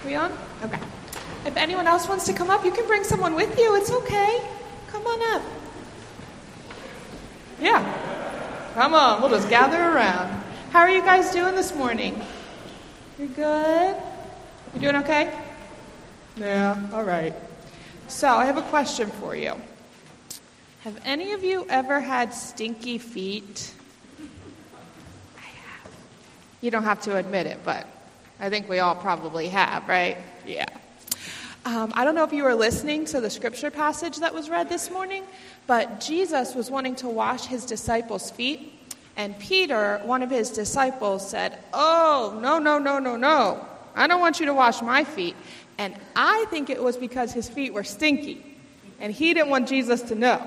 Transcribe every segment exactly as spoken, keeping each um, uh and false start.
We on? Okay. If anyone else wants to come up, you can bring someone with you. It's okay. Come on up. Yeah. Come on. We'll just gather around. How are you guys doing this morning? You're good? You doing okay? Yeah. All right. So I have a question for you. Have any of you ever had stinky feet? I have. You don't have to admit it, but I think we all probably have, right? Yeah. Um, I don't know if you were listening to the scripture passage that was read this morning, but Jesus was wanting to wash his disciples' feet, and Peter, one of his disciples, said, "Oh, no, no, no, no, no. I don't want you to wash my feet." And I think it was because his feet were stinky, and he didn't want Jesus to know.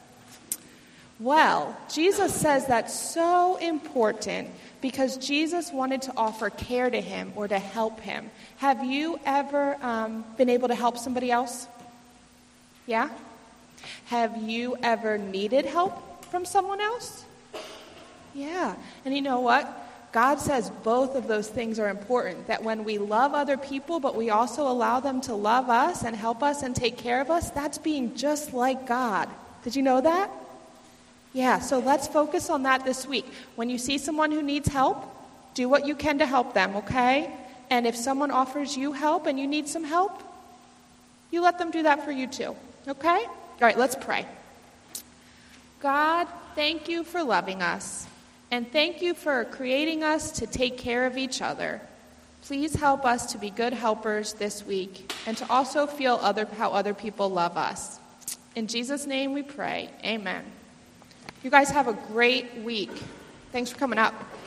Well, Jesus says that's so important because Jesus wanted to offer care to him or to help him. Have you ever um, been able to help somebody else? Yeah? Have you ever needed help from someone else? Yeah. And you know what? God says both of those things are important, that when we love other people, but we also allow them to love us and help us and take care of us, that's being just like God. Did you know that? Yeah, so let's focus on that this week. When you see someone who needs help, do what you can to help them, okay? And if someone offers you help and you need some help, you let them do that for you too, okay? All right, let's pray. God, thank you for loving us. And thank you for creating us to take care of each other. Please help us to be good helpers this week and to also feel other how other people love us. In Jesus' name we pray. Amen. You guys have a great week. Thanks for coming up.